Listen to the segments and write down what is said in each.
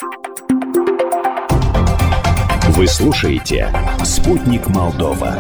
Вы слушаете «Спутник Молдова».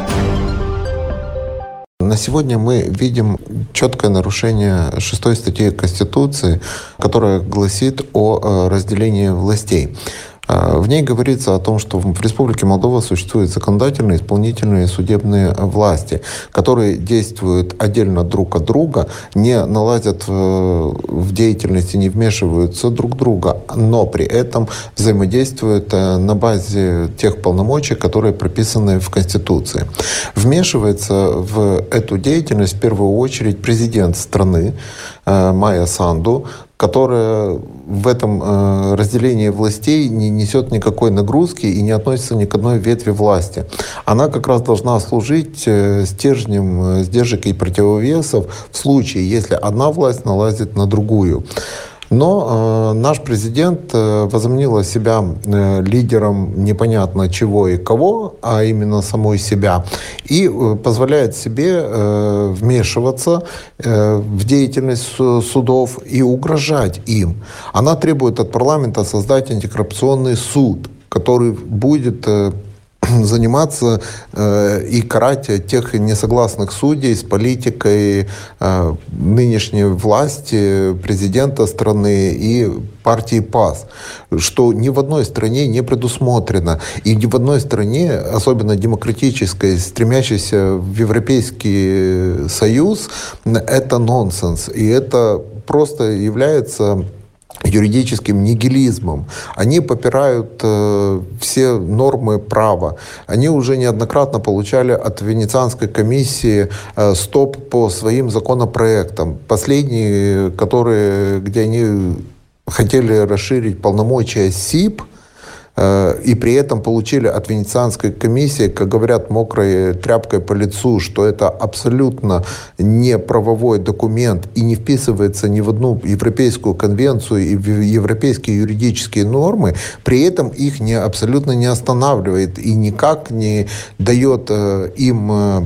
На сегодня мы видим четкое нарушение 6 статьи Конституции, которая гласит о разделении властей. В ней говорится о том, что в Республике Молдова существуют законодательные, исполнительные и судебные власти, которые действуют отдельно друг от друга, не налазят в деятельность и не вмешиваются друг в друга, но при этом взаимодействуют на базе тех полномочий, которые прописаны в Конституции. Вмешивается в эту деятельность в первую очередь президент страны Майя Санду, которая в этом разделении властей не несет никакой нагрузки и не относится ни к одной ветви власти. Она как раз должна служить стержнем, сдержек и противовесов в случае, если одна власть налазит на другую. Но наш президент возомнила себя лидером непонятно чего и кого, а именно самой себя, и позволяет себе вмешиваться в деятельность судов и угрожать им. Она требует от парламента создать антикоррупционный суд, который будет заниматься и карать тех несогласных судей с политикой нынешней власти, президента страны и партии ПАС, что ни в одной стране не предусмотрено. И ни в одной стране, особенно демократической, стремящейся в Европейский Союз, это нонсенс. И это просто является юридическим нигилизмом. Они попирают все нормы права. Они уже неоднократно получали от Венецианской комиссии стоп по своим законопроектам. Последние, где они хотели расширить полномочия СИП, и при этом получили от Венецианской комиссии, как говорят, мокрой тряпкой по лицу, что это абсолютно не правовой документ и не вписывается ни в одну европейскую конвенцию и в европейские юридические нормы, при этом их абсолютно не останавливает и никак не дает им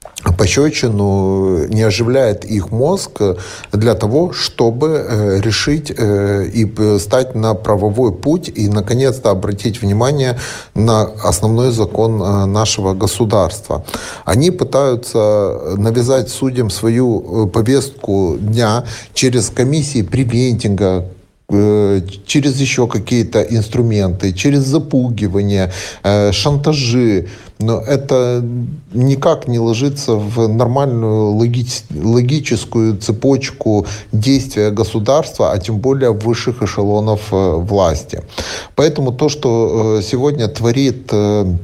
пощечину, не оживляет их мозг для того, чтобы решить и стать на правовой путь и, наконец-то, обратить внимание на основной закон нашего государства. Они пытаются навязать судьям свою повестку дня через комиссии превентинга, через еще какие-то инструменты, через запугивание, шантажи. Но это никак не ложится в нормальную логическую цепочку действия государства, а тем более высших эшелонов власти. Поэтому то, что сегодня творит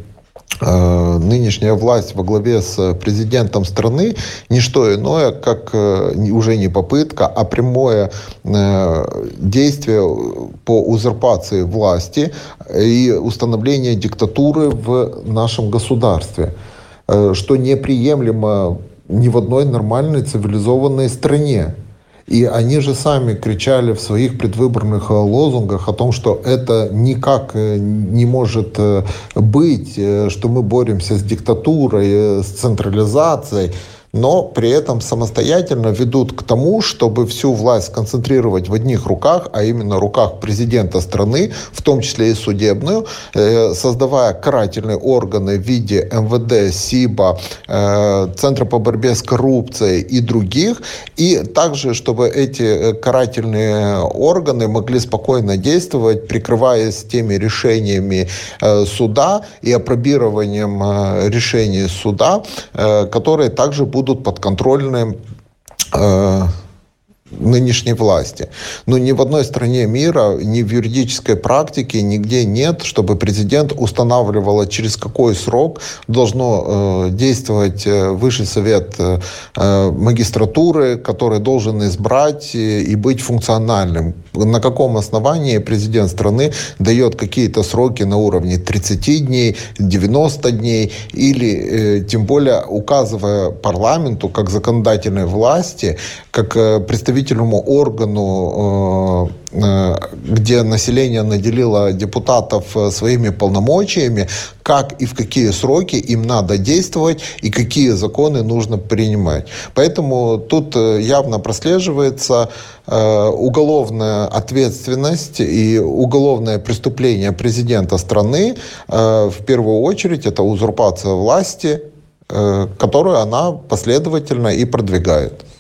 нынешняя власть во главе с президентом страны, не что иное, как уже не попытка, а прямое действие по узурпации власти и установление диктатуры в нашем государстве, что неприемлемо ни в одной нормальной цивилизованной стране. И они же сами кричали в своих предвыборных лозунгах о том, что это никак не может быть, что мы боремся с диктатурой, с централизацией, но при этом самостоятельно ведут к тому, чтобы всю власть сконцентрировать в одних руках, а именно руках президента страны, в том числе и судебную, создавая карательные органы в виде МВД, СИБа, Центра по борьбе с коррупцией и других, и также, чтобы эти карательные органы могли спокойно действовать, прикрываясь теми решениями суда и апробированием решений суда, которые также будут подконтрольны нынешней власти. Но ни в одной стране мира, ни в юридической практике нигде нет, чтобы президент устанавливал, через какой срок должно действовать Высший совет магистратуры, который должен избрать и быть функциональным. На каком основании президент страны дает какие-то сроки на уровне 30 дней, 90 дней, или тем более указывая парламенту, как законодательной власти, как представителю представительному органу, где население наделило депутатов своими полномочиями, как и в какие сроки им надо действовать и какие законы нужно принимать. Поэтому тут явно прослеживается уголовная ответственность и уголовное преступление президента страны. В первую очередь это узурпация власти, которую она последовательно и продвигает.